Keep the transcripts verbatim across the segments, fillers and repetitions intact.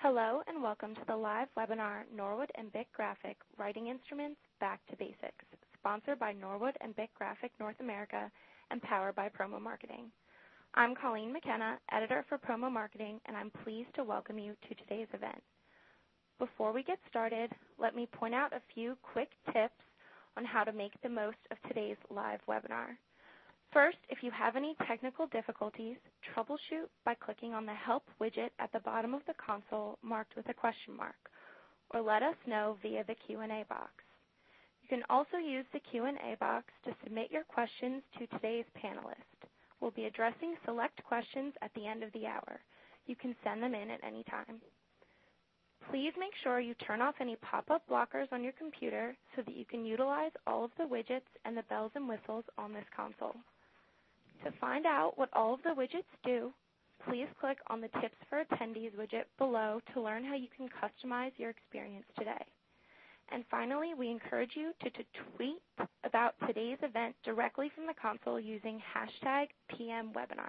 Hello and welcome to the live webinar Norwood and Bic Graphic Writing Instruments Back to Basics, sponsored by Norwood and Bic Graphic North America and powered by Promo Marketing. I'm Colleen McKenna, editor for Promo Marketing, and I'm pleased to welcome you to today's event. Before we get started, let me point out a few quick tips on how to make the most of today's live webinar. First, if you have any technical difficulties, troubleshoot by clicking on the Help widget at the bottom of the console marked with a question mark, or let us know via the Q and A box. You can also use the Q and A box to submit your questions to today's panelists. We'll be addressing select questions at the end of the hour. You can send them in at any time. Please make sure you turn off any pop-up blockers on your computer so that you can utilize all of the widgets and the bells and whistles on this console. To find out what all of the widgets do, please click on the Tips for Attendees widget below to learn how you can customize your experience today. And finally, we encourage you to, to tweet about today's event directly from the console using hashtag P M Webinar.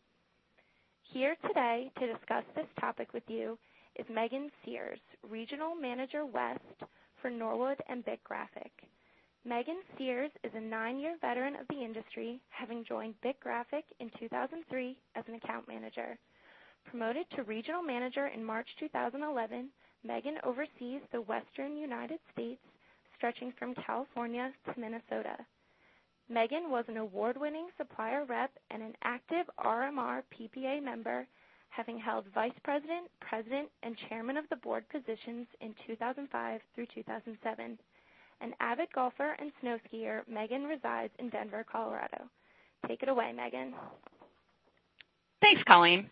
Here today to discuss this topic with you is Megan Sears, Regional Manager West for Norwood and Bic Graphic. Megan Sears is a nine-year veteran of the industry, having joined Bic Graphic in two thousand three as an account manager. Promoted to Regional Manager in March two thousand eleven, Megan oversees the Western United States, stretching from California to Minnesota. Megan was an award-winning supplier rep and an active R M R P P A member, having held Vice President, President, and Chairman of the Board positions in two thousand five through two thousand seven. An avid golfer and snow skier, Megan resides in Denver, Colorado. Take it away, Megan. Thanks, Colleen.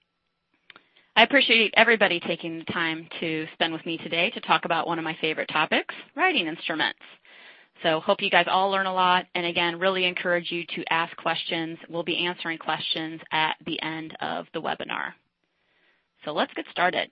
I appreciate everybody taking the time to spend with me today to talk about one of my favorite topics, writing instruments. So hope you guys all learn a lot, and again, really encourage you to ask questions. We'll be answering questions at the end of the webinar. So let's get started.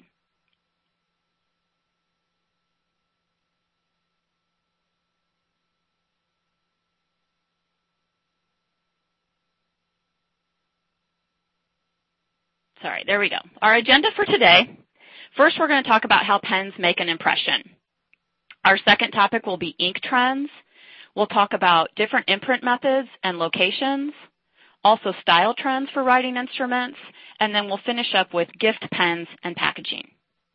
Sorry, there we go. Our agenda for today, first we're going to talk about how pens make an impression. Our second topic will be ink trends. We'll talk about different imprint methods and locations, also style trends for writing instruments, and then we'll finish up with gift pens and packaging.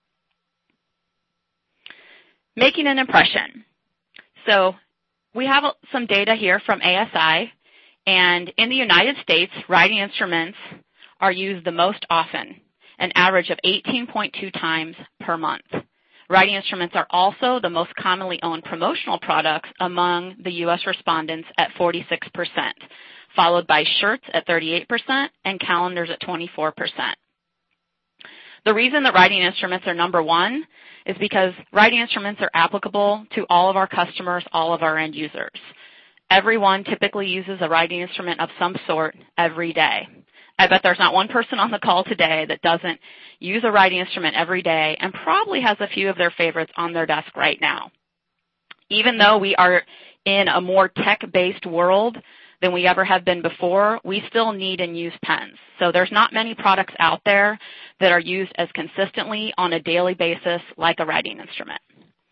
Making an impression. So we have some data here from A S I, and in the United States, writing instruments are used the most often, an average of eighteen point two times per month. Writing instruments are also the most commonly owned promotional products among the U S respondents at forty-six percent, followed by shirts at thirty-eight percent and calendars at twenty-four percent. The reason that writing instruments are number one is because writing instruments are applicable to all of our customers, all of our end users. Everyone typically uses a writing instrument of some sort every day. I bet there's not one person on the call today that doesn't use a writing instrument every day and probably has a few of their favorites on their desk right now. Even though we are in a more tech-based world than we ever have been before, we still need and use pens. So there's not many products out there that are used as consistently on a daily basis like a writing instrument.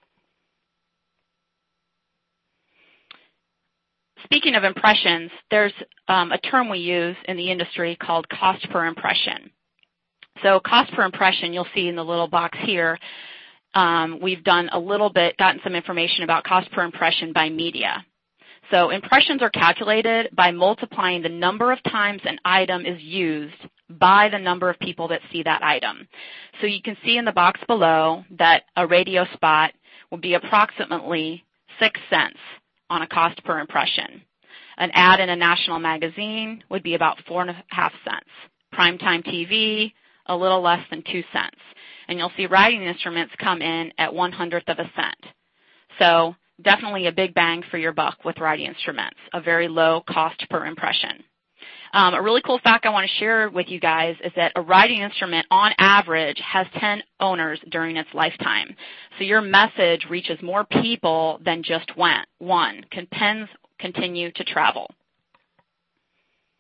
Speaking of impressions, there's um, a term we use in the industry called cost per impression. So cost per impression, you'll see in the little box here, um, we've done a little bit, gotten some information about cost per impression by media. So impressions are calculated by multiplying the number of times an item is used by the number of people that see that item. So you can see in the box below that a radio spot will be approximately six cents on a cost per impression. An ad in a national magazine would be about four and a half cents. Primetime T V, a little less than two cents. And you'll see writing instruments come in at one hundredth of a cent. So definitely a big bang for your buck with writing instruments, a very low cost per impression. Um, a really cool fact I want to share with you guys is that a writing instrument, on average, has ten owners during its lifetime. So your message reaches more people than just one. Can pens continue to travel?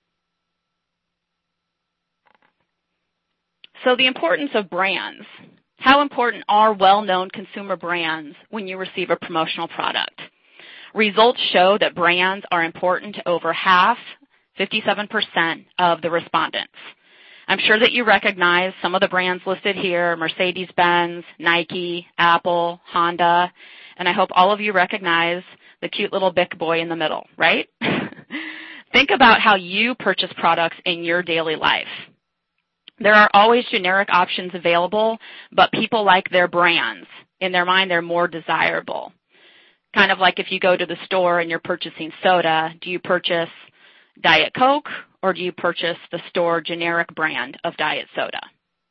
So the importance of brands. How important are well-known consumer brands when you receive a promotional product? Results show that brands are important to over half, fifty-seven percent, of the respondents. I'm sure that you recognize some of the brands listed here, Mercedes-Benz, Nike, Apple, Honda, and I hope all of you recognize the cute little Bic boy in the middle, right? Think about how you purchase products in your daily life. There are always generic options available, but people like their brands. In their mind, they're more desirable. Kind of like if you go to the store and you're purchasing soda, do you purchase Diet Coke or do you purchase the store generic brand of diet soda?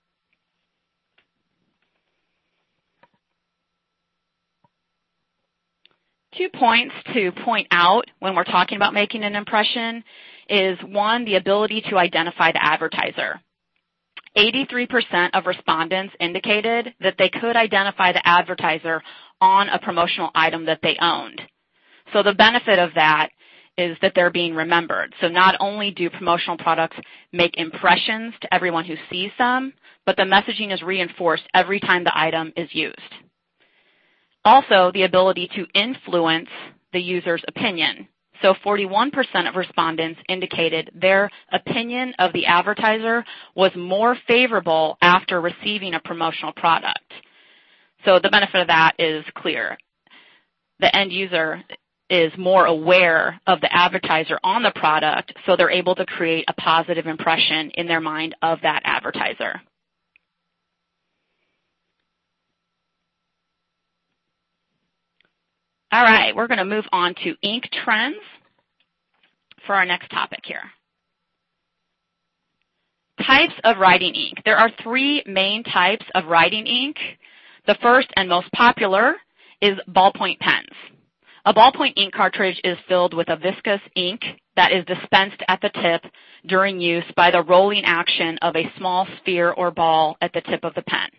Two points to point out when we're talking about making an impression is, one, the ability to identify the advertiser. eighty-three percent of respondents indicated that they could identify the advertiser on a promotional item that they owned. So the benefit of that is that they're being remembered. So not only do promotional products make impressions to everyone who sees them, but the messaging is reinforced every time the item is used. Also, the ability to influence the user's opinion. So forty-one percent of respondents indicated their opinion of the advertiser was more favorable after receiving a promotional product. So the benefit of that is clear. The end user is more aware of the advertiser on the product, so they're able to create a positive impression in their mind of that advertiser. All right, we're going to move on to ink trends for our next topic here. Types of writing ink. There are three main types of writing ink. The first and most popular is ballpoint pens. A ballpoint ink cartridge is filled with a viscous ink that is dispensed at the tip during use by the rolling action of a small sphere or ball at the tip of the pen.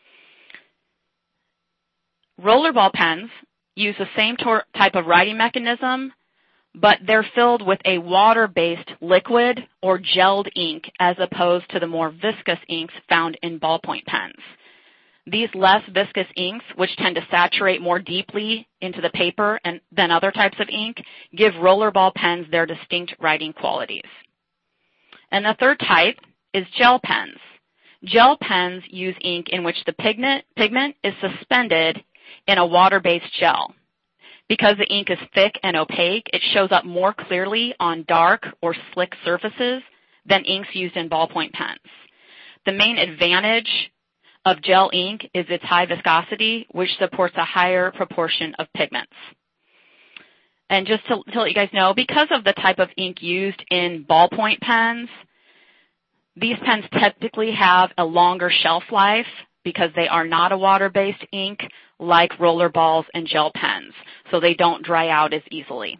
Rollerball pens use the same type of writing mechanism, but they're filled with a water-based liquid or gelled ink as opposed to the more viscous inks found in ballpoint pens. These less viscous inks, which tend to saturate more deeply into the paper and, than other types of ink, give rollerball pens their distinct writing qualities. And the third type is gel pens. Gel pens use ink in which the pigment, pigment is suspended in a water-based gel. Because the ink is thick and opaque, it shows up more clearly on dark or slick surfaces than inks used in ballpoint pens. The main advantage of gel ink is its high viscosity, which supports a higher proportion of pigments. And just to, to let you guys know, because of the type of ink used in ballpoint pens, these pens typically have a longer shelf life because they are not a water-based ink like roller balls and gel pens, so they don't dry out as easily.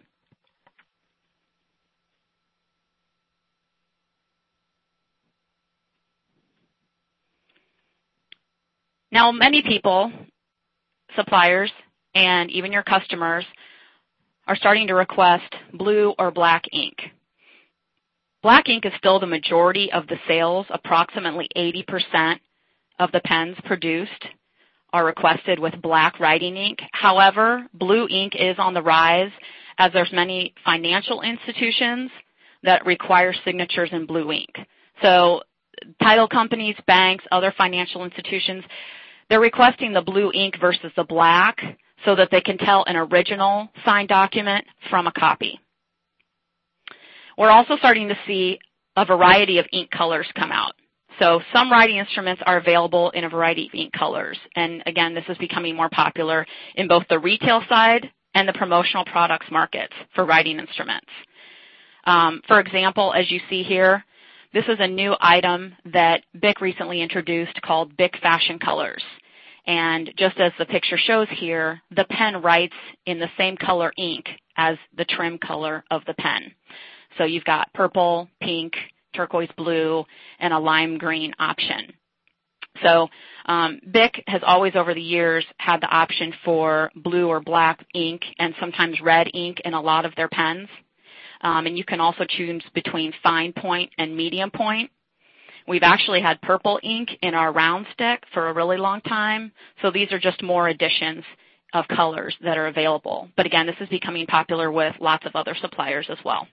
Now, many people, suppliers, and even your customers are starting to request blue or black ink. Black ink is still the majority of the sales. Approximately eighty percent of the pens produced are requested with black writing ink. However, blue ink is on the rise as there's many financial institutions that require signatures in blue ink. So title companies, banks, other financial institutions, they're requesting the blue ink versus the black so that they can tell an original signed document from a copy. We're also starting to see a variety of ink colors come out. So some writing instruments are available in a variety of ink colors. And again, this is becoming more popular in both the retail side and the promotional products markets for writing instruments. Um, for example, as you see here, this is a new item that Bic recently introduced called Bic Fashion Colors. And just as the picture shows here, the pen writes in the same color ink as the trim color of the pen. So you've got purple, pink, turquoise blue, and a lime green option. So um, Bic has always over the years had the option for blue or black ink and sometimes red ink in a lot of their pens. Um, and you can also choose between fine point and medium point. We've actually had purple ink in our round stick for a really long time, so these are just more additions of colors that are available. But again, this is becoming popular with lots of other suppliers as well.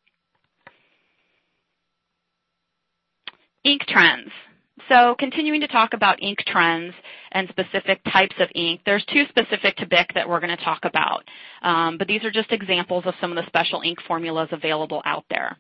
Ink trends. So continuing to talk about ink trends and specific types of ink, there's two specific to B I C that we're going to talk about. Um, but these are just examples of some of the special ink formulas available out there.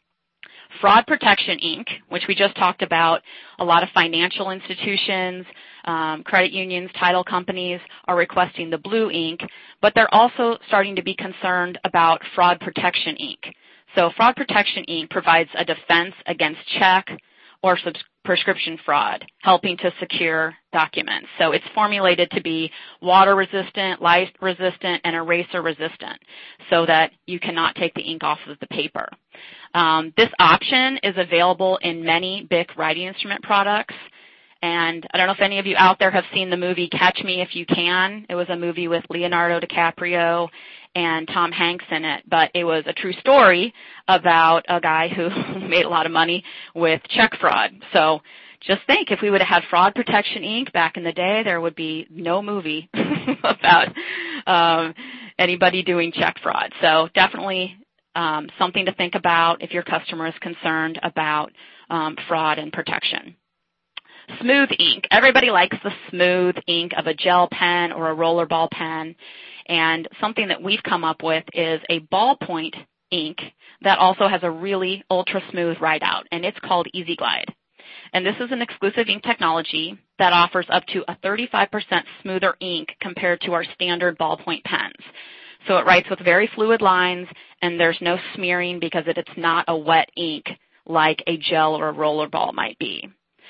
Fraud protection ink, which we just talked about, a lot of financial institutions, um, credit unions, title companies are requesting the blue ink, but they're also starting to be concerned about fraud protection ink. So fraud protection ink provides a defense against check or subs- prescription fraud, helping to secure documents. So it's formulated to be water resistant, light resistant, and eraser resistant so that you cannot take the ink off of the paper. Um, this option is available in many B I C writing instrument products. And I don't know if any of you out there have seen the movie Catch Me If You Can. It was a movie with Leonardo DiCaprio and Tom Hanks in it, but it was a true story about a guy who made a lot of money with check fraud. So just think, if we would have had fraud protection ink back in the day, there would be no movie about um, anybody doing check fraud. So definitely um, something to think about if your customer is concerned about um, fraud and protection. Smooth ink. Everybody likes the smooth ink of a gel pen or a rollerball pen. And something that we've come up with is a ballpoint ink that also has a really ultra smooth write out, and it's called Easy Glide. And this is an exclusive ink technology that offers up to a thirty-five percent smoother ink compared to our standard ballpoint pens. So it writes with very fluid lines, and there's no smearing because it's not a wet ink like a gel or a rollerball might be.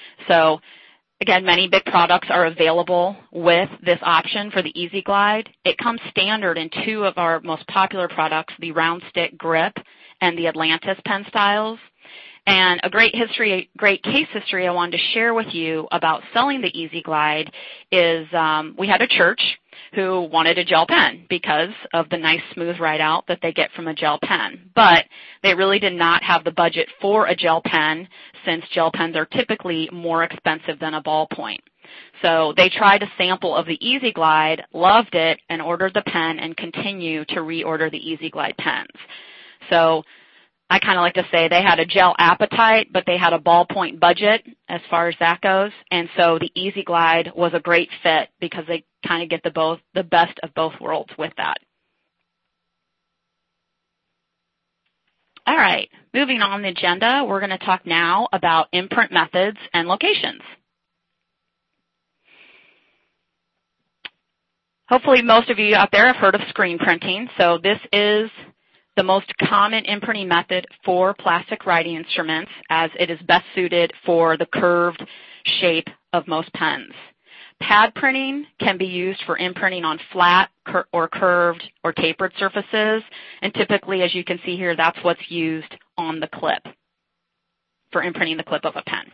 So again, many B I C products are available with this option for the Easy Glide. It comes standard in two of our most popular products, the Round Stick Grip and the Atlantis pen styles. And a great history, great case history I wanted to share with you about selling the Easy Glide is um, we had a church who wanted a gel pen because of the nice smooth write out that they get from a gel pen. But they really did not have the budget for a gel pen since gel pens are typically more expensive than a ballpoint. So they tried a sample of the Easy Glide, loved it, and ordered the pen and continue to reorder the Easy Glide pens. So I kind of like to say they had a gel appetite, but they had a ballpoint budget as far as that goes. And so the Easy Glide was a great fit because they kind of get the both the best of both worlds with that. All right, moving on the agenda, we're going to talk now about imprint methods and locations. Hopefully most of you out there have heard of screen printing. So this is the most common imprinting method for plastic writing instruments, as it is best suited for the curved shape of most pens. Pad printing can be used for imprinting on flat cur- or curved or tapered surfaces, and typically, as you can see here, that's what's used on the clip for imprinting the clip of a pen.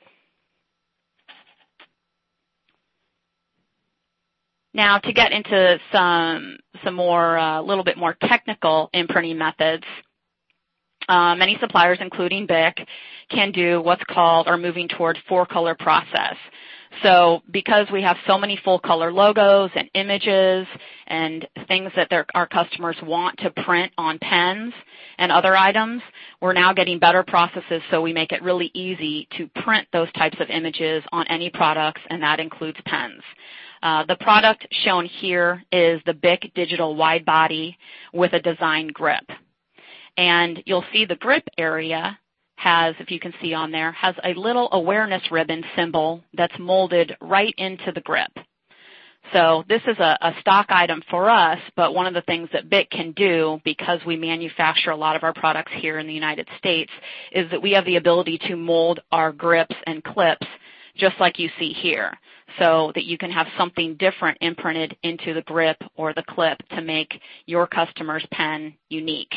Now, to get into some some more, a uh, little bit more technical imprinting methods, uh, many suppliers, including B I C, can do what's called or moving toward four-color process. So because we have so many full-color logos and images and things that our customers want to print on pens and other items, we're now getting better processes so we make it really easy to print those types of images on any products, and that includes pens. Uh, the product shown here is the B I C Digital Wide Body with a design grip. And you'll see the grip area has, if you can see on there, has a little awareness ribbon symbol that's molded right into the grip. So this is a, a stock item for us, but one of the things that B I C can do, because we manufacture a lot of our products here in the United States, is that we have the ability to mold our grips and clips just like you see here, so that you can have something different imprinted into the grip or the clip to make your customer's pen unique.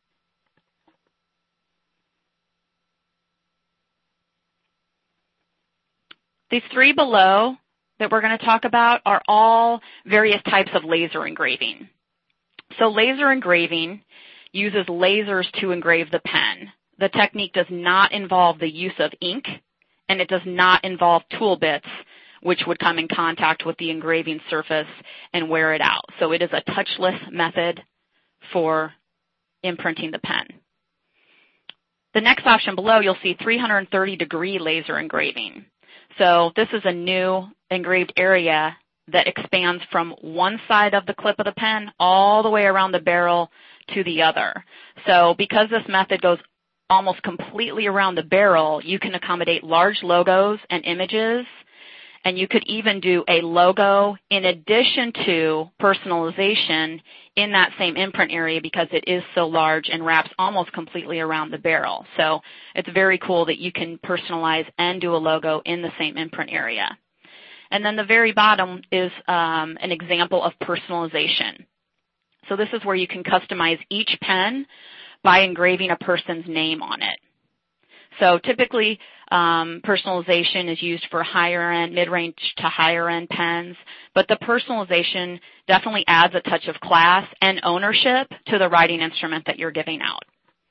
These three below that we're going to talk about are all various types of laser engraving. So laser engraving uses lasers to engrave the pen. The technique does not involve the use of ink. and it does not involve tool bits, which would come in contact with the engraving surface and wear it out. So it is a touchless method for imprinting the pen. The next option below, you'll see three hundred thirty degree laser engraving. So this is a new engraved area that expands from one side of the clip of the pen all the way around the barrel to the other. So because this method goes almost completely around the barrel, you can accommodate large logos and images, and you could even do a logo in addition to personalization in that same imprint area because it is so large and wraps almost completely around the barrel. So it's very cool that you can personalize and do a logo in the same imprint area. And then the very bottom is um, an example of personalization. So this is where you can customize each pen by engraving a person's name on it. So typically, um, personalization is used for higher-end, mid-range to higher-end pens, but the personalization definitely adds a touch of class and ownership to the writing instrument that you're giving out.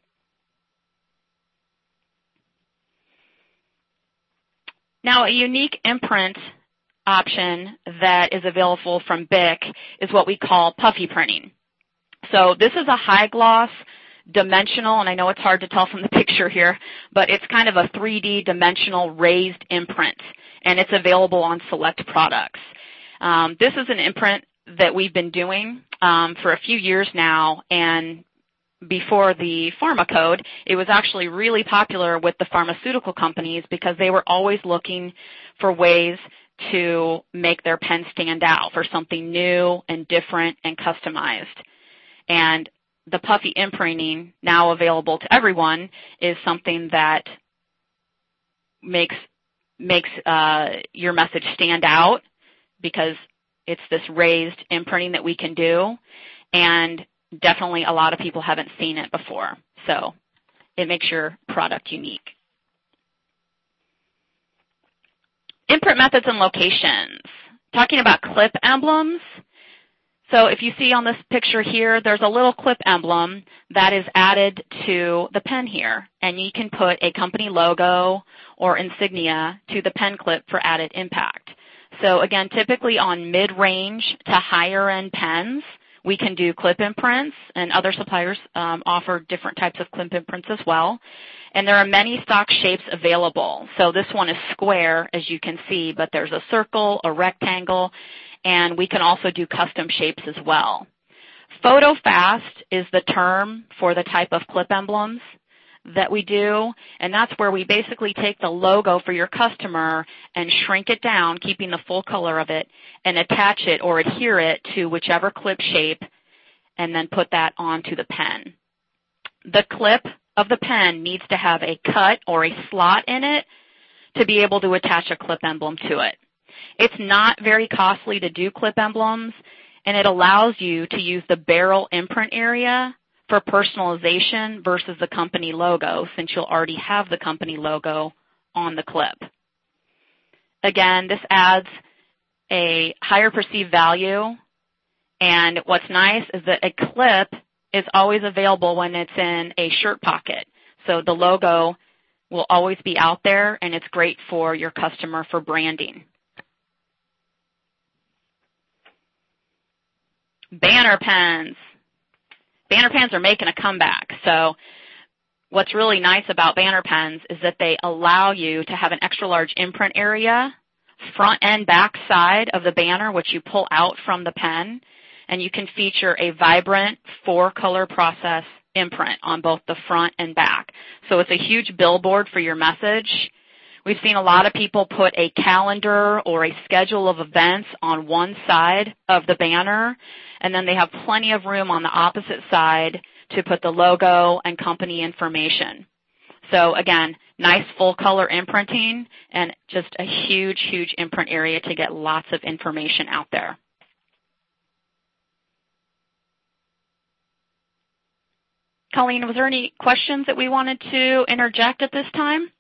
Now, a unique imprint option that is available from Bic is what we call puffy printing. So this is a high-gloss, dimensional, and I know it's hard to tell from the picture here, but it's kind of a three D dimensional raised imprint, and it's available on select products. Um, this is an imprint that we've been doing um, for a few years now, and before the pharma code, it was actually really popular with the pharmaceutical companies because they were always looking for ways to make their pen stand out for something new and different and customized. And the puffy imprinting, now available to everyone, is something that makes makes uh, your message stand out because it's this raised imprinting that we can do, and definitely a lot of people haven't seen it before. So it makes your product unique. Imprint methods and locations. Talking about clip emblems. So if you see on this picture here, there's a little clip emblem that is added to the pen here, and you can put a company logo or insignia to the pen clip for added impact. So again, typically on mid-range to higher-end pens, we can do clip imprints, and other suppliers um, offer different types of clip imprints as well. And there are many stock shapes available. So this one is square, as you can see, but there's a circle, a rectangle, and we can also do custom shapes as well. Photo fast is the term for the type of clip emblems that we do, and that's where we basically take the logo for your customer and shrink it down, keeping the full color of it, and attach it or adhere it to whichever clip shape, and then put that onto the pen. The clip of the pen needs to have a cut or a slot in it to be able to attach a clip emblem to it. It's not very costly to do clip emblems, and it allows you to use the barrel imprint area for personalization versus the company logo, since you'll already have the company logo on the clip. Again, this adds a higher perceived value, and what's nice is that a clip is always available when it's in a shirt pocket. So the logo will always be out there, and it's great for your customer for branding. Banner pens. Banner pens are making a comeback. So what's really nice about banner pens is that they allow you to have an extra large imprint area, front and back side of the banner, which you pull out from the pen, and you can feature a vibrant four-color process imprint on both the front and back. So it's a huge billboard for your message. We've seen a lot of people put a calendar or a schedule of events on one side of the banner, and then they have plenty of room on the opposite side to put the logo and company information. So again, nice full-color imprinting and just a huge, huge imprint area to get lots of information out there. Colleen, was there any questions that we wanted to interject at this time?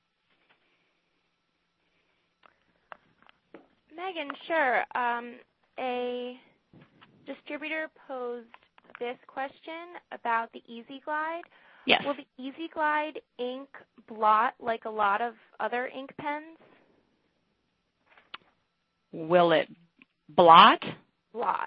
Megan, sure. Um, a distributor posed this question about the EasyGlide. Yes. Will the EasyGlide ink blot like a lot of other ink pens? Will it blot? Blot.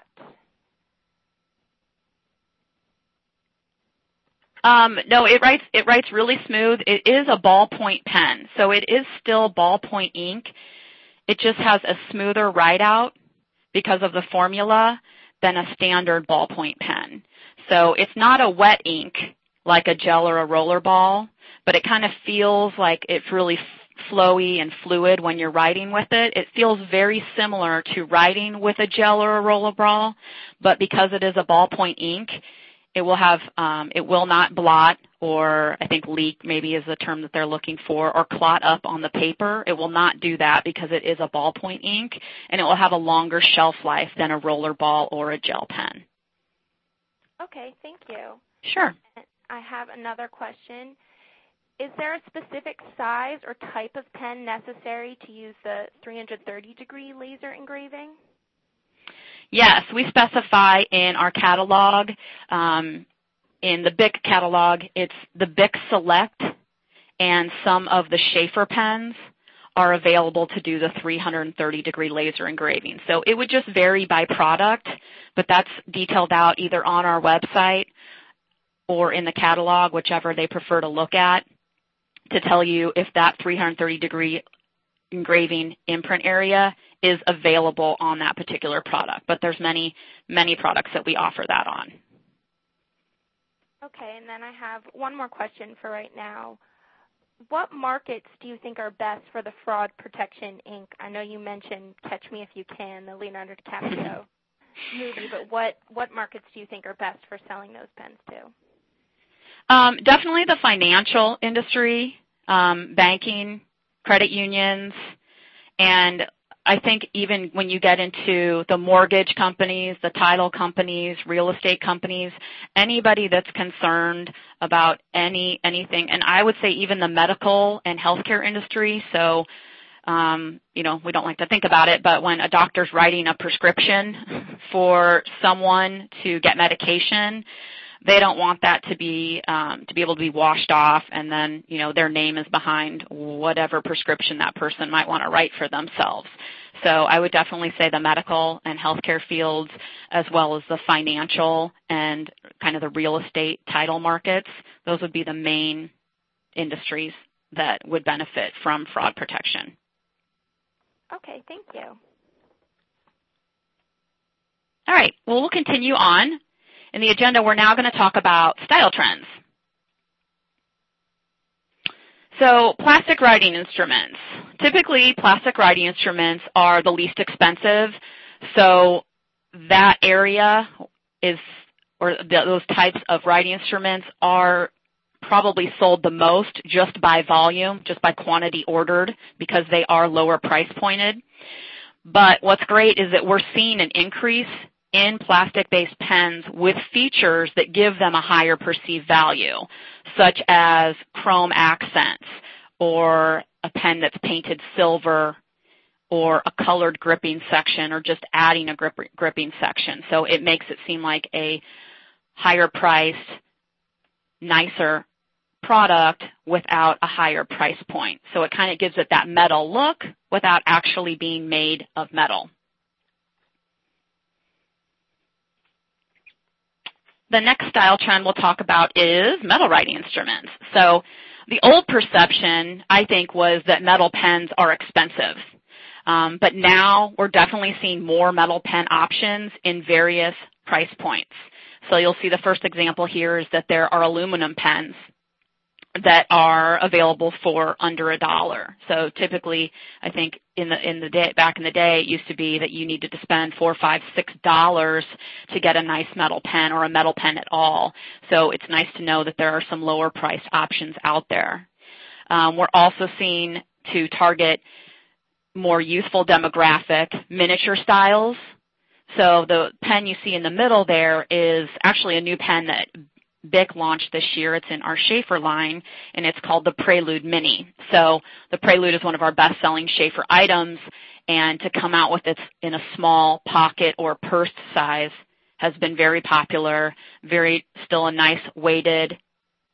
Um, no, it writes it writes really smooth. It is a ballpoint pen, so it is still ballpoint ink. It just has a smoother write out because of the formula than a standard ballpoint pen. So it's not a wet ink like a gel or a roller ball, but it kind of feels like it's really flowy and fluid when you're writing with it. It feels very similar to writing with a gel or a roller ball, but because it is a ballpoint ink, it will have, um, it will not blot or I think leak maybe is the term that they're looking for, or clot up on the paper. It will not do that because it is a ballpoint ink, and it will have a longer shelf life than a roller ball or a gel pen. Okay, thank you. Sure. I have another question. Is there a specific size or type of pen necessary to use the three hundred thirty degree laser engraving? Yes, we specify in our catalog, um, in the Bic catalog, it's the Bic Select, and some of the Sheaffer pens are available to do the three hundred thirty degree laser engraving. So it would just vary by product, but that's detailed out either on our website or in the catalog, whichever they prefer to look at, to tell you if that three hundred thirty degree engraving imprint area is available on that particular product. But there's many, many products that we offer that on. Okay, and then I have one more question for right now. What markets do you think are best for the fraud protection ink? I know you mentioned Catch Me If You Can, the Leonardo DiCaprio movie, but what, what markets do you think are best for selling those pens to? Um, definitely the financial industry, um, banking, credit unions, and I think even when you get into the mortgage companies, the title companies, real estate companies, anybody that's concerned about any anything, and I would say even the medical and healthcare industry. So, um, you know, we don't like to think about it, but when a doctor's writing a prescription for someone to get medication, they don't want that to be um, to be able to be washed off, and then you know their name is behind whatever prescription that person might want to write for themselves. So I would definitely say the medical and healthcare fields, as well as the financial and kind of the real estate title markets. Those would be the main industries that would benefit from fraud protection. Okay, thank you. All right. Well, we'll continue on. In the agenda, we're now going to talk about style trends. So plastic writing instruments. Typically, plastic writing instruments are the least expensive. So that area is, or the, those types of writing instruments are probably sold the most just by volume, just by quantity ordered, because they are lower price pointed. But what's great is that we're seeing an increase in plastic-based pens with features that give them a higher perceived value, such as chrome accents or a pen that's painted silver or a colored gripping section or just adding a grip, gripping section. So it makes it seem like a higher priced, nicer product without a higher price point. So it kind of gives it that metal look without actually being made of metal. The next style trend we'll talk about is metal writing instruments. So the old perception, I think, was that metal pens are expensive. Um, but now we're definitely seeing more metal pen options in various price points. So you'll see the first example here is that there are aluminum pens that are available for under a dollar. So typically, I think in the in the day back in the day, it used to be that you needed to spend four, five, six dollars to get a nice metal pen or a metal pen at all. So it's nice to know that there are some lower priced options out there. Um, we're also seeing to target more youthful demographic miniature styles. So the pen you see in the middle there is actually a new pen that Bic launched this year. It's in our Sheaffer line, and it's called the Prelude Mini. So the Prelude is one of our best-selling Sheaffer items, and to come out with it in a small pocket or purse size has been very popular, very still a nice weighted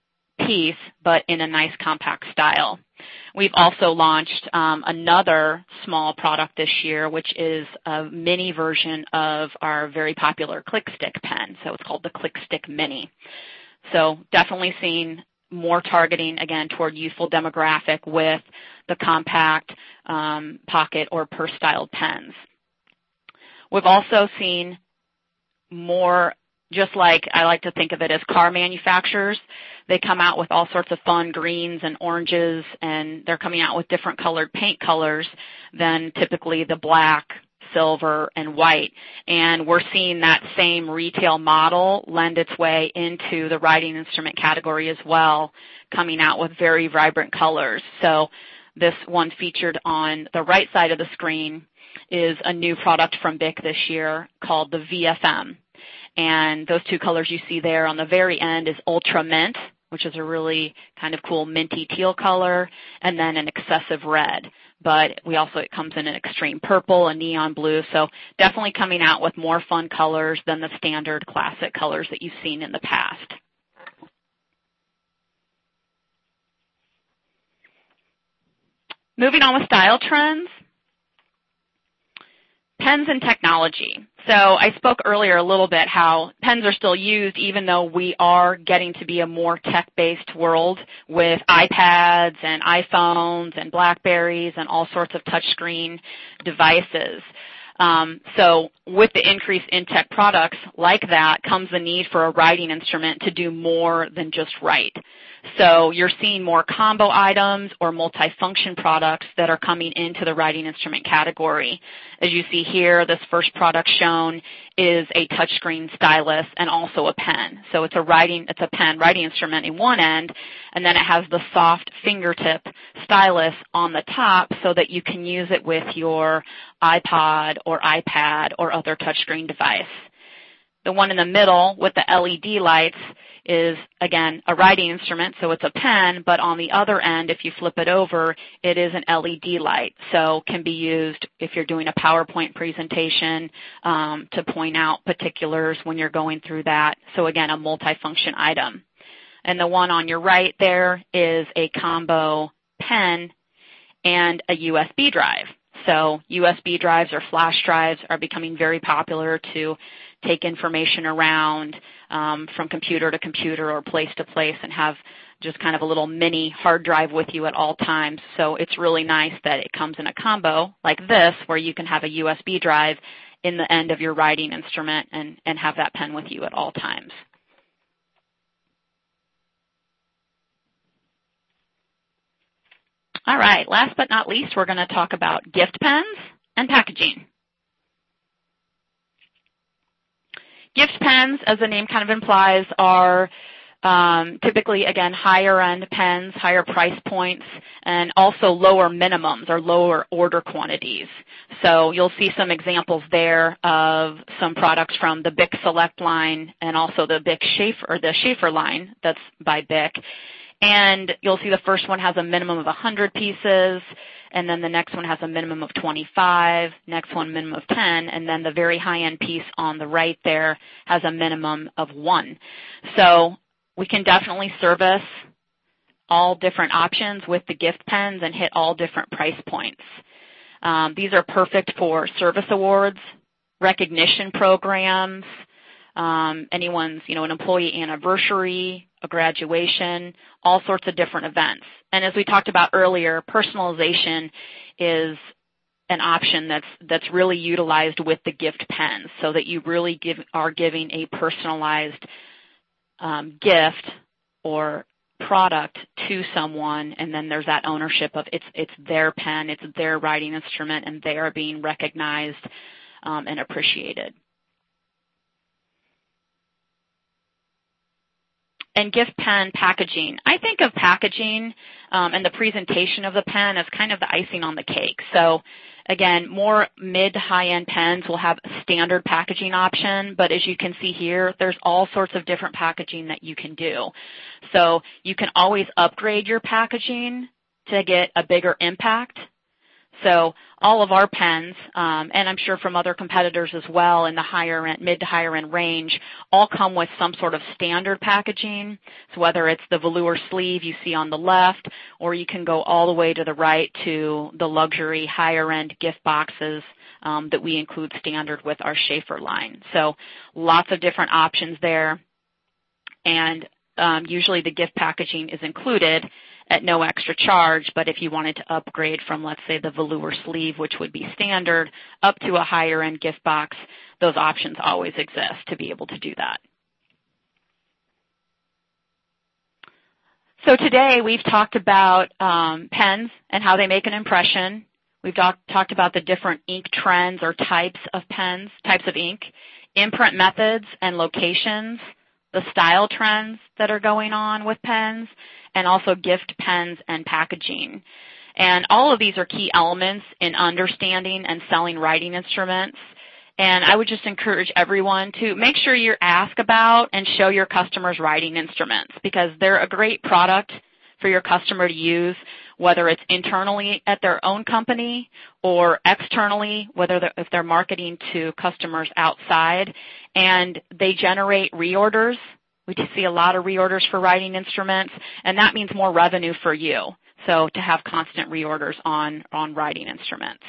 piece, but in a nice compact style. We've also launched um, another small product this year, which is a mini version of our very popular ClickStick pen. So it's called the ClickStick Mini. So definitely seeing more targeting, again, toward youthful demographic with the compact um, pocket or purse-styled pens. We've also seen more, just like I like to think of it as car manufacturers. They come out with all sorts of fun greens and oranges, and they're coming out with different colored paint colors than typically the black, silver, and white. And we're seeing that same retail model lend its way into the writing instrument category as well, coming out with very vibrant colors. So this one featured on the right side of the screen is a new product from Bic this year called the V F M. And those two colors you see there on the very end is Ultra Mint, which is a really kind of cool minty teal color, and then an excessive red. But we also, it comes in an extreme purple, a neon blue, so definitely coming out with more fun colors than the standard classic colors that you've seen in the past. Moving on with style trends. Pens and technology. So I spoke earlier a little bit how pens are still used even though we are getting to be a more tech-based world with iPads and iPhones and BlackBerries and all sorts of touchscreen devices. Um, so with the increase in tech products like that comes the need for a writing instrument to do more than just write. So you're seeing more combo items or multifunction products that are coming into the writing instrument category. As you see here, this first product shown is a touchscreen stylus and also a pen. So it's a writing, it's a pen writing instrument in one end, and then it has the soft fingertip stylus on the top so that you can use it with your iPod or iPad or other touchscreen device. The one in the middle with the L E D lights is, again, a writing instrument, so it's a pen, but on the other end, if you flip it over, it is an L E D light, so can be used if you're doing a PowerPoint presentation um, to point out particulars when you're going through that. So, again, a multifunction item. And the one on your right there is a combo pen and a U S B drive. So U S B drives or flash drives are becoming very popular to take information around um, from computer to computer or place to place and have just kind of a little mini hard drive with you at all times. So it's really nice that it comes in a combo like this where you can have a U S B drive in the end of your writing instrument and, and have that pen with you at all times. All right, last but not least, we're going to talk about gift pens and packaging. Gift pens, as the name kind of implies, are um, typically, again, higher-end pens, higher price points, and also lower minimums or lower order quantities. So you'll see some examples there of some products from the Bic Select line and also the Bic Schaefer, or the Schaefer line that's by Bic. And you'll see the first one has a minimum of one hundred pieces, and then the next one has a minimum of twenty-five, next one minimum of ten, and then the very high-end piece on the right there has a minimum of one. So we can definitely service all different options with the gift pens and hit all different price points. Um, these are perfect for service awards, recognition programs, um, anyone's, you know, an employee anniversary, a graduation, all sorts of different events. And as we talked about earlier, personalization is an option that's that's really utilized with the gift pens so that you really give, are giving a personalized um, gift or product to someone, and then there's that ownership of it's it's their pen, it's their writing instrument, and they are being recognized um, and appreciated. And gift pen packaging. I think of packaging um, and the presentation of the pen as kind of the icing on the cake. So again, more mid to high-end pens will have a standard packaging option, but as you can see here, there's all sorts of different packaging that you can do. So you can always upgrade your packaging to get a bigger impact. So all of our pens, um, and I'm sure from other competitors as well in the higher end, mid to higher end range, all come with some sort of standard packaging. So whether it's the velour sleeve you see on the left, or you can go all the way to the right to the luxury higher end gift boxes um, that we include standard with our Sheaffer line. So lots of different options there. And um, usually the gift packaging is included at no extra charge, but if you wanted to upgrade from, let's say, the velour sleeve, which would be standard, up to a higher-end gift box, those options always exist to be able to do that. So today we've talked about um, pens and how they make an impression. We've talk, talked about the different ink trends or types of pens, types of ink, imprint methods and locations, the style trends that are going on with pens, and also gift pens and packaging. And all of these are key elements in understanding and selling writing instruments. And I would just encourage everyone to make sure you ask about and show your customers writing instruments, because they're a great product for your customer to use, whether it's internally at their own company or externally, whether they're, if they're marketing to customers outside. And they generate reorders. We do see a lot of reorders for writing instruments, and that means more revenue for you. So to have constant reorders on, on writing instruments.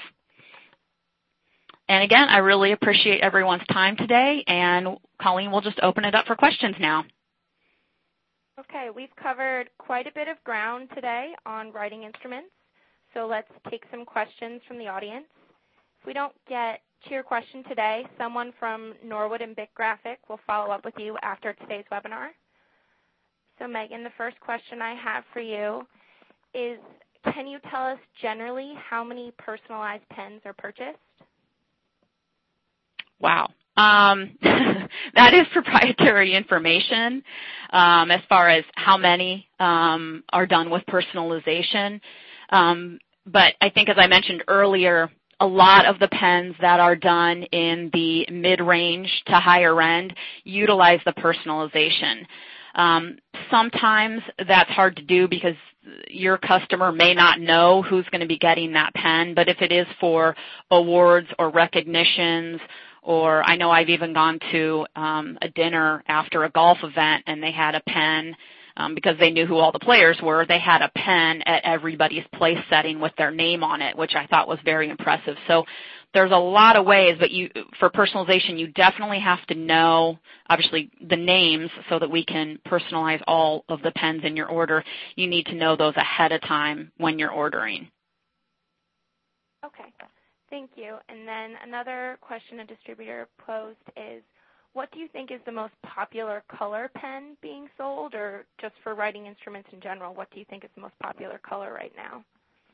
And again, I really appreciate everyone's time today, and Colleen will just open it up for questions now. Okay, we've covered quite a bit of ground today on writing instruments, so let's take some questions from the audience. If we don't get to your question today, someone from Norwood and Bic Graphic will follow up with you after today's webinar. So Megan, the first question I have for you is, can you tell us generally how many personalized pens are purchased? Wow. Um, that is proprietary information um, as far as how many um, are done with personalization. Um, but I think, as I mentioned earlier, a lot of the pens that are done in the mid-range to higher end utilize the personalization. Um, sometimes that's hard to do because your customer may not know who's going to be getting that pen, but if it is for awards or recognitions, or I know I've even gone to um, a dinner after a golf event and they had a pen um, because they knew who all the players were. They had a pen at everybody's place setting with their name on it, which I thought was very impressive. So there's a lot of ways, but you, for personalization, you definitely have to know, obviously, the names so that we can personalize all of the pens in your order. You need to know those ahead of time when you're ordering. Okay. Thank you. And then another question a distributor posed is, what do you think is the most popular color pen being sold, or just for writing instruments in general, what do you think is the most popular color right now?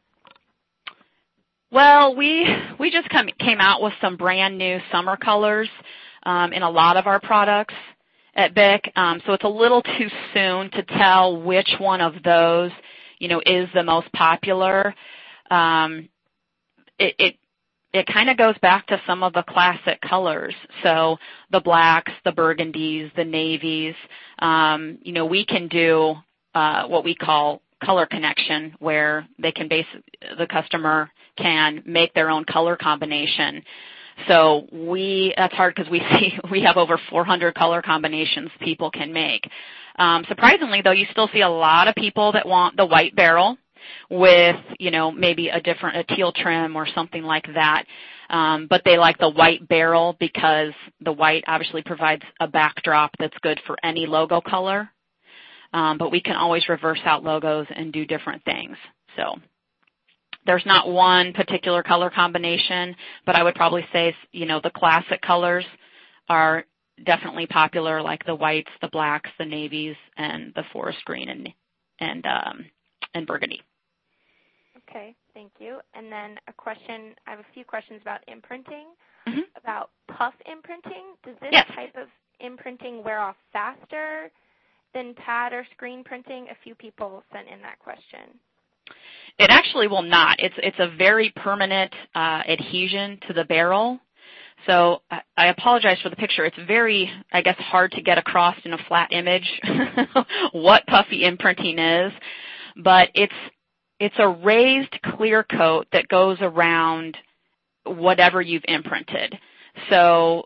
Well, we we just come, came out with some brand new summer colors um, in a lot of our products at Bic, um, so it's a little too soon to tell which one of those, you know, is the most popular. Um, it, it It kind of goes back to some of the classic colors, so the blacks, the burgundies, the navies. Um, you know, we can do uh, what we call color connection, where they can base the customer can make their own color combination. So we that's hard because we see we have over four hundred color combinations people can make. Um, surprisingly, though, you still see a lot of people that want the white barrel with, you know, maybe a different, a teal trim or something like that. Um, but they like the white barrel because the white obviously provides a backdrop that's good for any logo color. Um, but we can always reverse out logos and do different things. So there's not one particular color combination, but I would probably say, you know, the classic colors are definitely popular, like the whites, the blacks, the navies, and the forest green and, and, um, and burgundy. Okay, thank you. And then a question, I have a few questions about imprinting, mm-hmm. about puff imprinting. Does this yes. type of imprinting wear off faster than pad or screen printing? A few people sent in that question. It actually will not. It's, it's a very permanent uh, adhesion to the barrel. So I, I apologize for the picture. It's very, I guess, hard to get across in a flat image what puffy imprinting is. But it's it's a raised clear coat that goes around whatever you've imprinted. So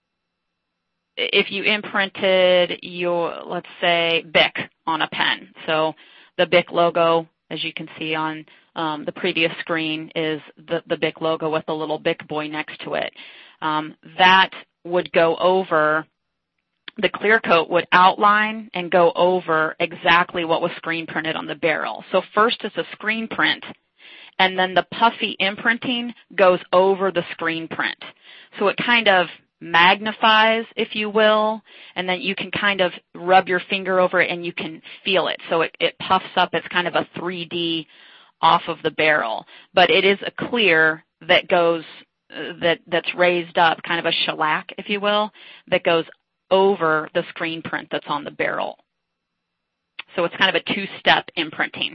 if you imprinted your, let's say, Bic on a pen, so the Bic logo, as you can see on um, the previous screen, is the, the Bic logo with the little Bic boy next to it. Um, that would go over, the clear coat would outline and go over exactly what was screen printed on the barrel. So first it's a screen print, and then the puffy imprinting goes over the screen print. So it kind of magnifies, if you will, and then you can kind of rub your finger over it and you can feel it. So it, it puffs up. It's kind of a three D off of the barrel. But it is a clear that goes, uh, that that's raised up, kind of a shellac, if you will, that goes over the screen print that's on the barrel. So it's kind of a two-step imprinting.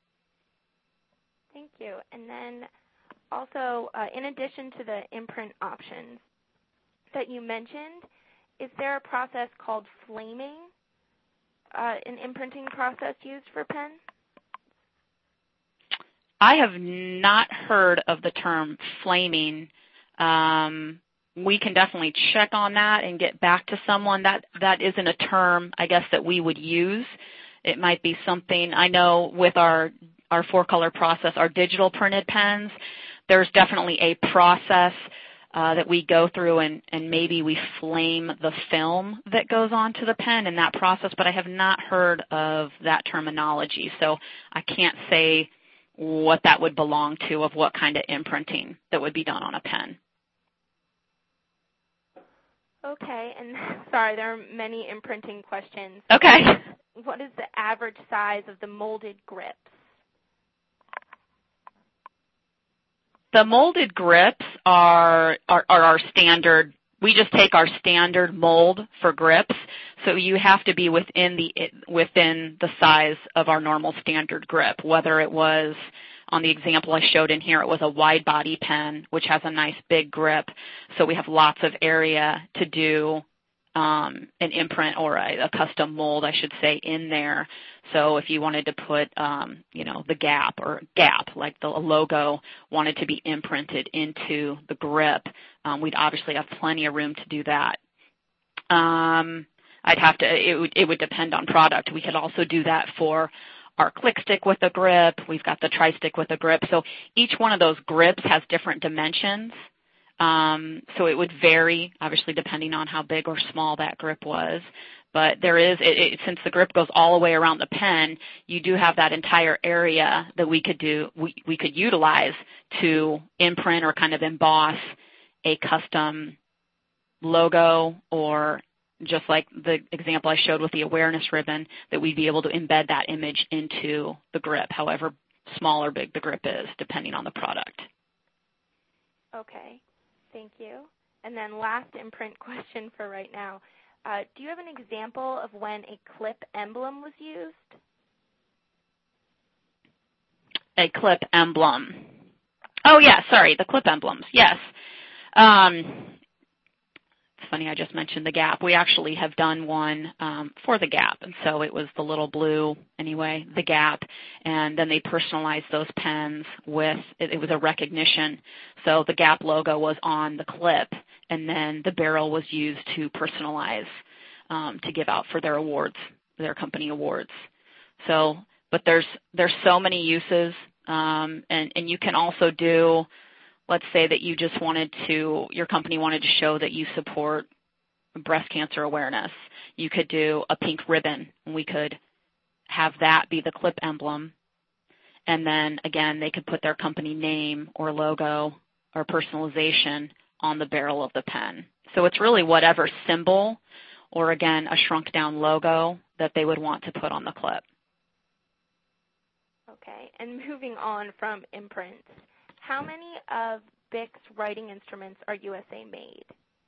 Thank you. And then also, uh, in addition to the imprint options that you mentioned, is there a process called flaming, uh, an imprinting process used for pen? I have not heard of the term flaming. Um, we can definitely check on that and get back to someone. That that isn't a term, I guess, that we would use. It might be something, I know with our, our four-color process, our digital printed pens, there's definitely a process uh, that we go through, and, and maybe we flame the film that goes onto the pen in that process, but I have not heard of that terminology. So I can't say what that would belong to, of what kind of imprinting that would be done on a pen. Okay, and sorry, there are many imprinting questions. Okay. What is the average size of the molded grips? The molded grips are, are, are our standard. We just take our standard mold for grips, so you have to be within the within the size of our normal standard grip. Whether it was, on the example I showed in here, it was a wide body pen, which has a nice big grip, so we have lots of area to do um, an imprint or a, a custom mold, I should say, in there. So if you wanted to put, um, you know, the Gap or Gap, like the logo, wanted to be imprinted into the grip, um, we'd obviously have plenty of room to do that. Um, I'd have to, it would, it would depend on product. We could also do that for our click stick with a grip. We've got the tri-stick with a grip. So each one of those grips has different dimensions. Um, so it would vary, obviously, depending on how big or small that grip was. But there is, it, it, since the grip goes all the way around the pen, you do have that entire area that we could do, we, we could utilize to imprint or kind of emboss a custom logo, or just like the example I showed with the awareness ribbon, that we'd be able to embed that image into the grip, however small or big the grip is, depending on the product. Okay. Thank you. And then last imprint question for right now. Uh, do you have an example of when a clip emblem was used? A clip emblem. Oh, yeah, sorry, the clip emblems, yes. Um, it's funny, I just mentioned the Gap. We actually have done one um, for the Gap, and so it was the little blue, anyway, the Gap, and then they personalized those pens with, it, it was a recognition. So the Gap logo was on the clip, and then the barrel was used to personalize, um, to give out for their awards, their company awards. So, but there's there's so many uses, um, and, and you can also do, let's say that you just wanted to, your company wanted to show that you support breast cancer awareness. You could do a pink ribbon, and we could have that be the clip emblem. And then, again, they could put their company name or logo or personalization on the barrel of the pen. So it's really whatever symbol or, again, a shrunk-down logo that they would want to put on the clip. Okay, and moving on from imprints, how many of Bic's writing instruments are U S A made?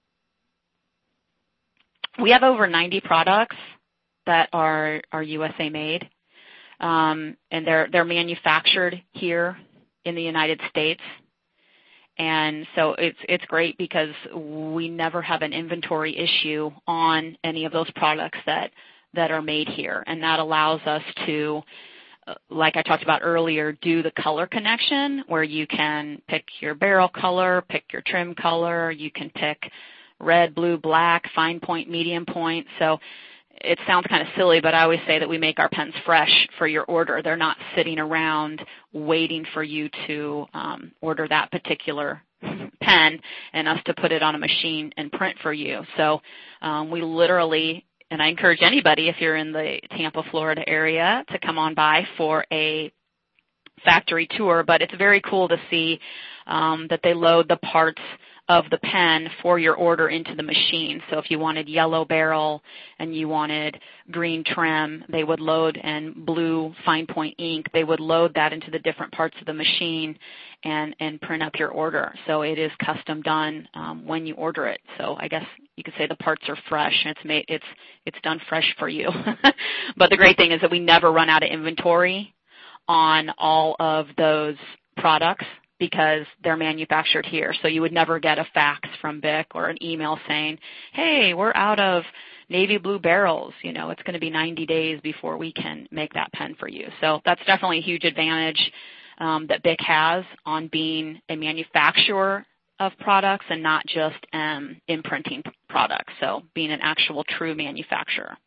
We have over ninety products that are, are U S A made, um, and they're, they're manufactured here in the United States. And so it's it's great because we never have an inventory issue on any of those products that, that are made here, and that allows us to like I talked about earlier, do the color connection where you can pick your barrel color, pick your trim color, you can pick red, blue, black, fine point, medium point. So it sounds kind of silly, but I always say that we make our pens fresh for your order. They're not sitting around waiting for you to um, order that particular pen and us to put it on a machine and print for you. So um, we literally, and I encourage anybody if you're in the Tampa, Florida area to come on by for a factory tour, but it's very cool to see um, that they load the parts of the pen for your order into the machine. So if you wanted yellow barrel and you wanted green trim, they would load, and blue fine point ink, they would load that into the different parts of the machine and, and print up your order. So it is custom done um, when you order it. So I guess you could say the parts are fresh. It's made, it's, it's done fresh for you. But the great thing is that we never run out of inventory on all of those products, because they're manufactured here. So you would never get a fax from Bic or an email saying, hey, we're out of navy blue barrels. You know, it's going to be ninety days before we can make that pen for you. So that's definitely a huge advantage um, that Bic has on being a manufacturer of products and not just um, imprinting products. So being an actual true manufacturer.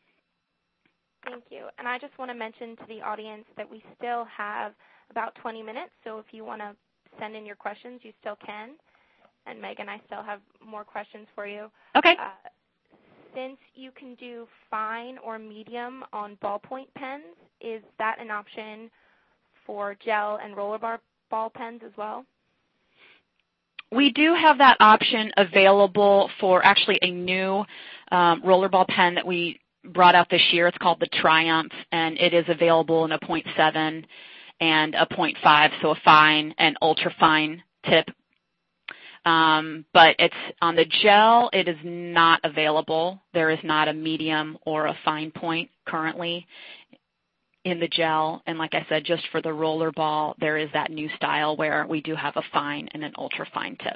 Thank you. And I just want to mention to the audience that we still have about twenty minutes, so if you want to send in your questions, you still can. And Megan, I still have more questions for you. Okay. Uh, since you can do fine or medium on ballpoint pens, is that an option for gel and roller bar ball pens as well? We do have that option available for actually a new um, rollerball pen that we brought out this year. It's called the Triumph, and it is available in a point seven and a point five, so a fine and ultra fine tip. Um, but it's on the gel, it is not available. There is not a medium or a fine point currently in the gel. And like I said, just for the roller ball, there is that new style where we do have a fine and an ultra fine tip.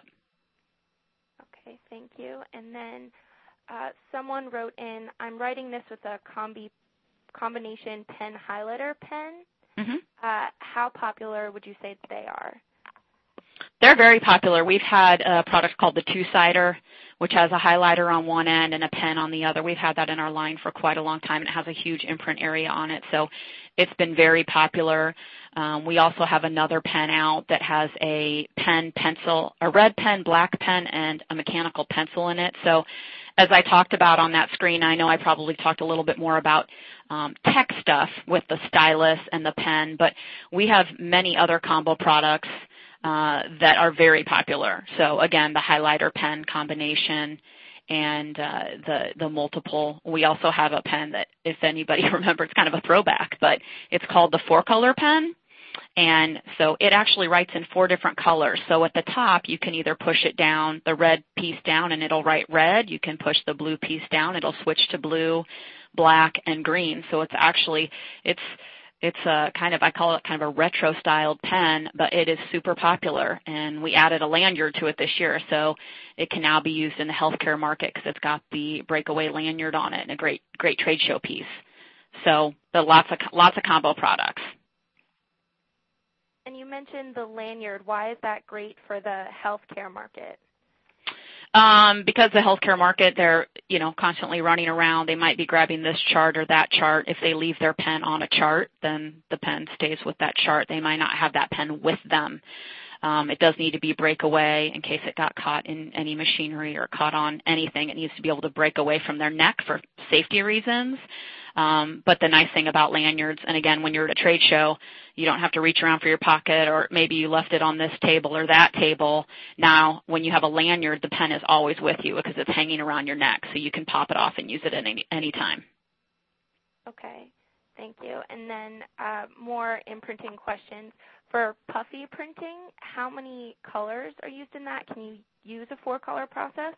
Okay, thank you. And then uh, someone wrote in, I'm writing this with a combi combination pen highlighter pen. Mm-hmm. Uh, how popular would you say that they are? They're very popular. We've had a product called the Two-Sider, which has a highlighter on one end and a pen on the other. We've had that in our line for quite a long time, and it has a huge imprint area on it. So it's been very popular. Um, we also have another pen out that has a pen, pencil, a red pen, black pen, and a mechanical pencil in it. So as I talked about on that screen, I know I probably talked a little bit more about um, tech stuff with the stylus and the pen, but we have many other combo products uh, that are very popular. So again, the highlighter pen combination and uh, the the multiple. We also have a pen that, if anybody remembers, it's kind of a throwback, but it's called the Four Color pen. And so it actually writes in four different colors. So at the top, you can either push it down, the red piece down, and it'll write red. You can push the blue piece down. It'll switch to blue, black, and green. So it's actually, it's it's a kind of, I call it kind of a retro-styled pen, but it is super popular. And we added a lanyard to it this year, so it can now be used in the healthcare market because it's got the breakaway lanyard on it and a great great trade show piece. So the lots of lots of combo products. And you mentioned the lanyard. Why is that great for the healthcare market? Um, because the healthcare market, they're, you know, constantly running around. They might be grabbing this chart or that chart. If they leave their pen on a chart, then the pen stays with that chart. They might not have that pen with them. Um, it does need to be breakaway in case it got caught in any machinery or caught on anything. It needs to be able to break away from their neck for safety reasons. Um, but the nice thing about lanyards, and again, when you're at a trade show, you don't have to reach around for your pocket, or maybe you left it on this table or that table. Now, when you have a lanyard, the pen is always with you because it's hanging around your neck, so you can pop it off and use it at any, any time. Okay, thank you. And then uh, more imprinting questions. For puffy printing, how many colors are used in that? Can you use a four-color process?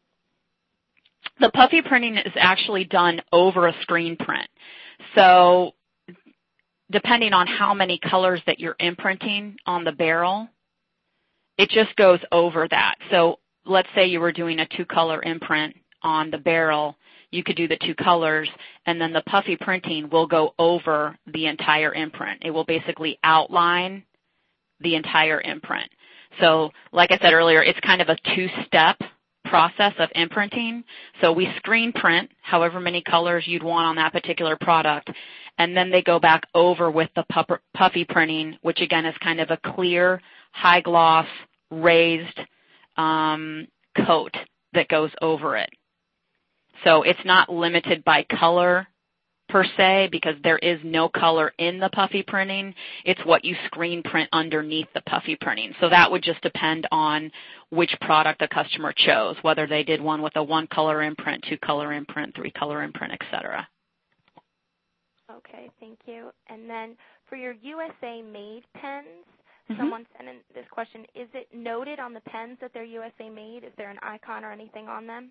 The puffy printing is actually done over a screen print. So depending on how many colors that you're imprinting on the barrel, it just goes over that. So let's say you were doing a two-color imprint on the barrel, you could do the two colors, and then the puffy printing will go over the entire imprint. It will basically outline the entire imprint. So like I said earlier, it's kind of a two-step process of imprinting. So we screen print however many colors you'd want on that particular product, and then they go back over with the puffy printing, which again is kind of a clear, high gloss, raised um, coat that goes over it. So it's not limited by color per se, because there is no color in the puffy printing. It's what you screen print underneath the puffy printing. So that would just depend on which product the customer chose, whether they did one with a one-color imprint, two-color imprint, three-color imprint, et cetera. Okay, thank you. And then for your U S A-made pens, mm-hmm. someone sent in this question, is it noted on the pens that they're U S A-made? Is there an icon or anything on them?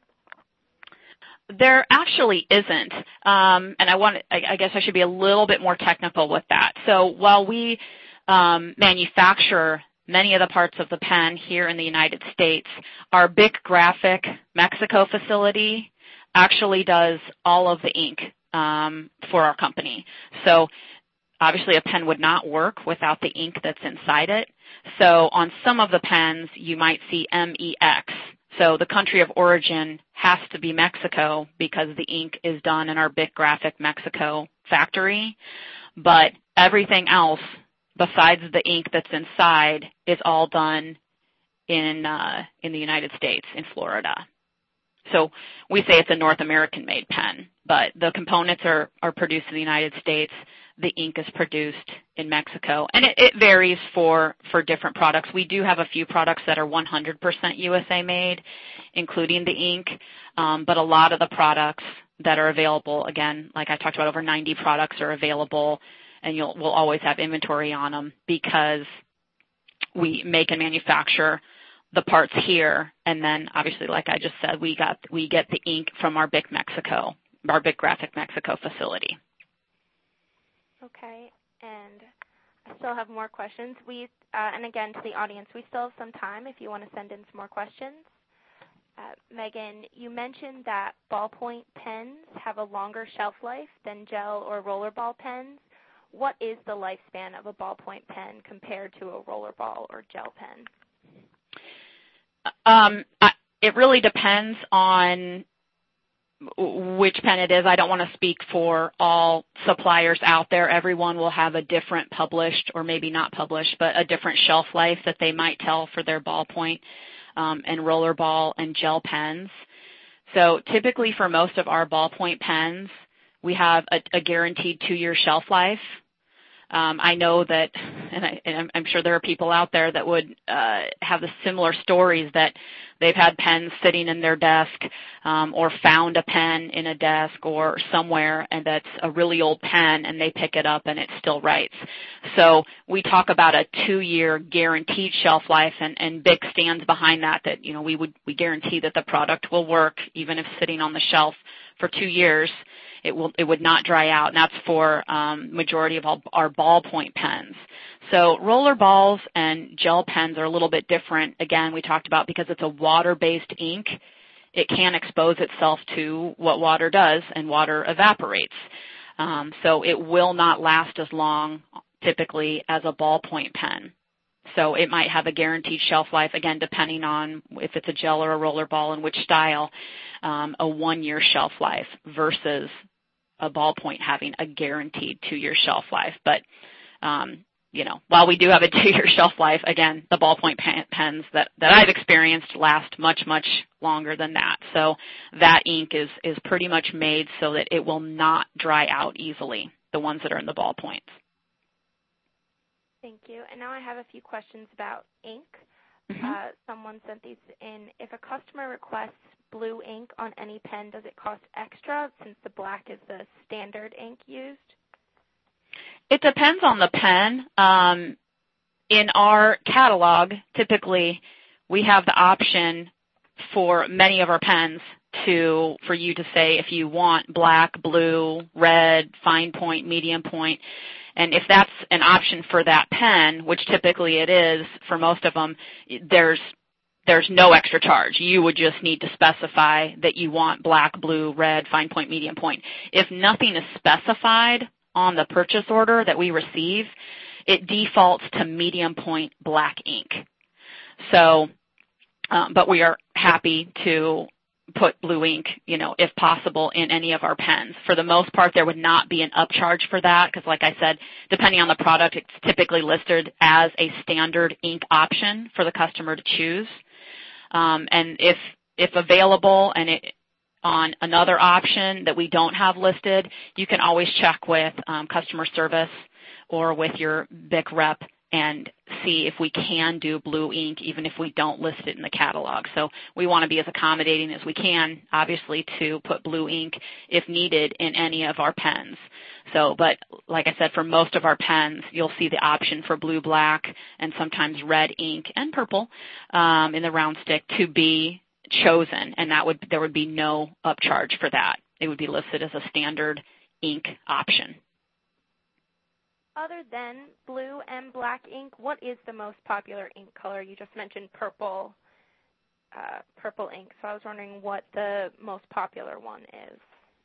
There actually isn't, um, and I want. I, I guess I should be a little bit more technical with that. So while we um, manufacture many of the parts of the pen here in the United States, our Bic Graphic Mexico facility actually does all of the ink um, for our company. So obviously a pen would not work without the ink that's inside it. So on some of the pens, you might see M E X. So the country of origin has to be Mexico because the ink is done in our Bic Graphic Mexico factory. But everything else besides the ink that's inside is all done in uh, in the United States, in Florida. So we say it's a North American-made pen, but the components are, are produced in the United States. The ink is produced in Mexico, and it, it varies for, for different products. We do have a few products that are one hundred percent U S A made, including the ink, um, but a lot of the products that are available, again, like I talked about, over ninety products are available, and you'll, we'll always have inventory on them because we make and manufacture the parts here, and then obviously, like I just said, we got we get the ink from our Bic Mexico, our Bic Graphic Mexico facility. Okay, and I still have more questions. We uh, and again to the audience, we still have some time if you want to send in some more questions. Uh, Megan, you mentioned that ballpoint pens have a longer shelf life than gel or rollerball pens. What is the lifespan of a ballpoint pen compared to a rollerball or gel pen? Um, I, it really depends on which pen it is. I don't want to speak for all suppliers out there. Everyone will have a different published, or maybe not published, but a different shelf life that they might tell for their ballpoint um, and rollerball and gel pens. So typically for most of our ballpoint pens, we have a, a guaranteed two-year shelf life. Um, I know that, and, I, and I'm sure there are people out there that would uh, have the similar stories that they've had pens sitting in their desk um, or found a pen in a desk or somewhere, and that's a really old pen, and they pick it up and it still writes. So we talk about a two-year guaranteed shelf life, and, and Bic stands behind that, that, you know, we would we guarantee that the product will work even if sitting on the shelf for two years. It will. It would not dry out, and that's for um, majority of all our ballpoint pens. So roller balls and gel pens are a little bit different. Again, we talked about because it's a water-based ink, it can expose itself to what water does, and water evaporates. Um, so it will not last as long, typically, as a ballpoint pen. So it might have a guaranteed shelf life, again, depending on if it's a gel or a roller ball and which style, um, a one-year shelf life versus a ballpoint having a guaranteed two-year shelf life. But, um, you know, while we do have a two-year shelf life, again, the ballpoint pen, pens that, that I've experienced last much, much longer than that. So that ink is, is pretty much made so that it will not dry out easily, the ones that are in the ballpoints. Thank you. And now I have a few questions about ink. Mm-hmm. Uh, someone sent these in. If a customer requests blue ink on any pen, does it cost extra since the black is the standard ink used? It depends on the pen. Um, in our catalog, typically, we have the option for many of our pens to for you to say if you want black, blue, red, fine point, medium point. And if that's an option for that pen, which typically it is for most of them, there's there's no extra charge. You would just need to specify that you want black, blue, red, fine point, medium point. If nothing is specified on the purchase order that we receive, it defaults to medium point black ink. So, um, but we are happy to put blue ink, you know, if possible, in any of our pens. For the most part, there would not be an upcharge for that because, like I said, depending on the product, it's typically listed as a standard ink option for the customer to choose. Um, and if if available and it, on another option that we don't have listed, you can always check with um, customer service or with your B I C rep and see if we can do blue ink even if we don't list it in the catalog. So we want to be as accommodating as we can, obviously, to put blue ink if needed in any of our pens. So, but like I said, for most of our pens, you'll see the option for blue, black, and sometimes red ink and purple um, in the round stick to be chosen, and that would there would be no upcharge for that. It would be listed as a standard ink option. Other than blue and black ink, what is the most popular ink color? You just mentioned purple, uh, purple ink, so I was wondering what the most popular one is.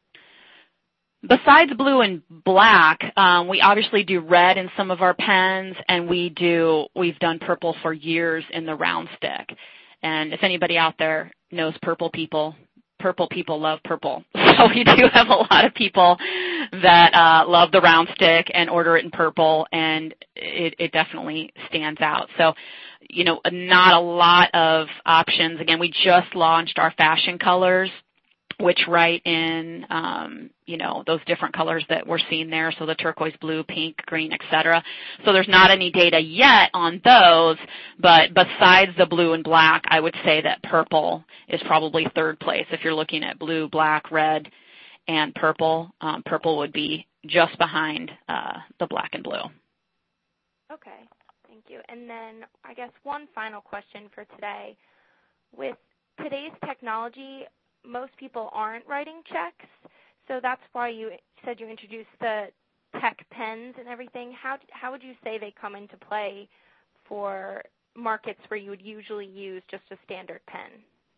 Besides blue and black, um, we obviously do red in some of our pens, and we do we've done purple for years in the round stick. And if anybody out there knows purple people, purple people love purple. So we do have a lot of people that uh, love the round stick and order it in purple, and it, it definitely stands out. So, you know, not a lot of options. Again, we just launched our fashion colors, which write in, um, you know, those different colors that we're seeing there, so the turquoise, blue, pink, green, et cetera. So there's not any data yet on those, but besides the blue and black, I would say that purple is probably third place. If you're looking at blue, black, red, and purple, um, purple would be just behind uh, the black and blue. Okay, thank you. And then I guess one final question for today. With today's technology, most people aren't writing checks, so that's why you said you introduced the tech pens and everything. How how would you say they come into play for markets where you would usually use just a standard pen,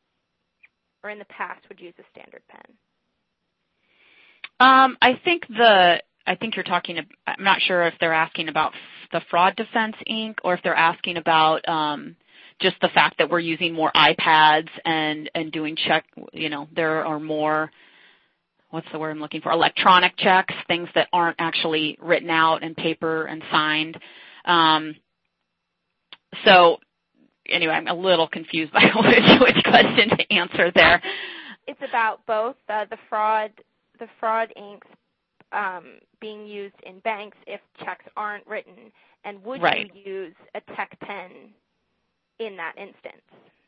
or in the past would use a standard pen? Um, I think the I think you're talking. I'm not sure if they're asking about the fraud defense ink or if they're asking about um, just the fact that we're using more iPads and, and doing check, you know, there are more, what's the word I'm looking for, electronic checks, things that aren't actually written out in paper and signed. Um, so anyway, I'm a little confused by which, which question to answer there. It's about both uh, the fraud, the fraud inks um, being used in banks if checks aren't written, and would right. you use a tech pen in that instance?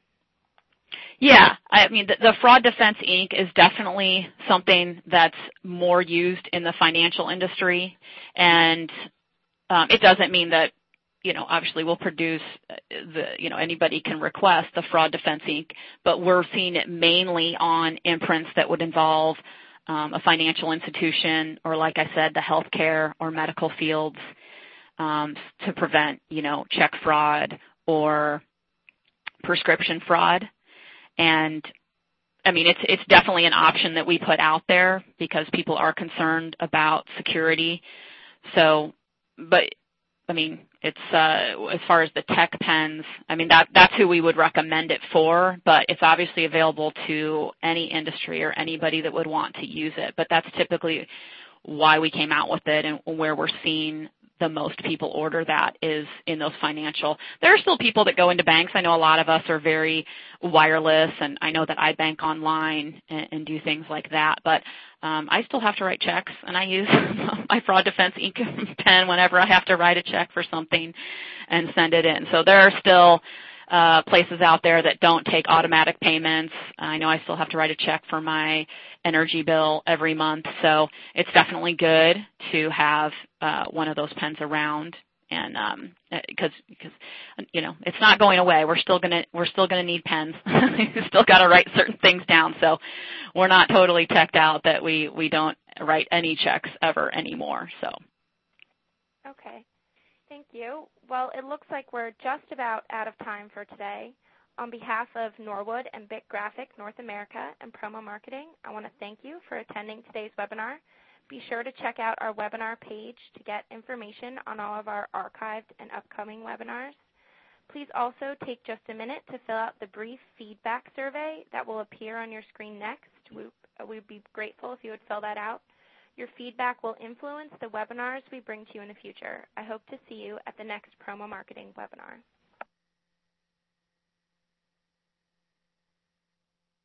Yeah, I mean, the, the fraud defense ink is definitely something that's more used in the financial industry, and um, it doesn't mean that, you know, obviously we'll produce the, you know, anybody can request the fraud defense ink, but we're seeing it mainly on imprints that would involve um, a financial institution or, like I said, the healthcare or medical fields um, to prevent, you know, check fraud or prescription fraud. And I mean, it's it's definitely an option that we put out there because people are concerned about security. So, but I mean, it's uh, as far as the tech pens, I mean, that that's who we would recommend it for, but it's obviously available to any industry or anybody that would want to use it. But that's typically why we came out with it and where we're seeing the most people order that is in those financial. There are still people that go into banks. I know a lot of us are very wireless, and I know that I bank online and, and do things like that, but um, I still have to write checks, and I use my fraud defense ink pen whenever I have to write a check for something and send it in. So there are still uh, places out there that don't take automatic payments. I know I still have to write a check for my energy bill every month, so it's definitely good to have uh, one of those pens around, and um, because because you know it's not going away. We're still gonna we're still gonna need pens. We've still got to write certain things down, so we're not totally teched out that we we don't write any checks ever anymore. So okay. Thank you. Well, it looks like we're just about out of time for today. On behalf of Norwood and Bic Graphic North America and Promo Marketing, I want to thank you for attending today's webinar. Be sure to check out our webinar page to get information on all of our archived and upcoming webinars. Please also take just a minute to fill out the brief feedback survey that will appear on your screen next. We would be grateful if you would fill that out. Your feedback will influence the webinars we bring to you in the future. I hope to see you at the next Promo Marketing webinar.